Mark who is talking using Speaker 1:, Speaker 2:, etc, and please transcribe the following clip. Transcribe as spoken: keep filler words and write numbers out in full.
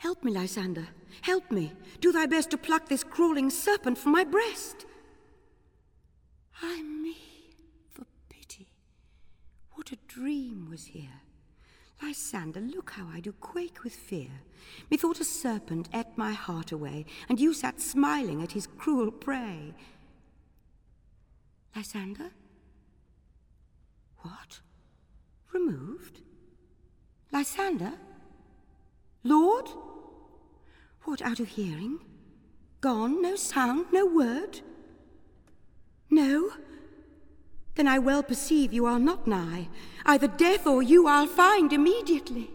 Speaker 1: Help me, Lysander. Help me. Do thy best to pluck this crawling serpent from my breast. Ay me, for pity. What a dream was here. Lysander, look how I do quake with fear. Methought a serpent ate my heart away, and you sat smiling at his cruel prey. Lysander? What? Removed? Lysander? Lord? What, out of hearing? Gone? No sound? No word? No? Then I well perceive you are not nigh. Either death or you I'll find immediately.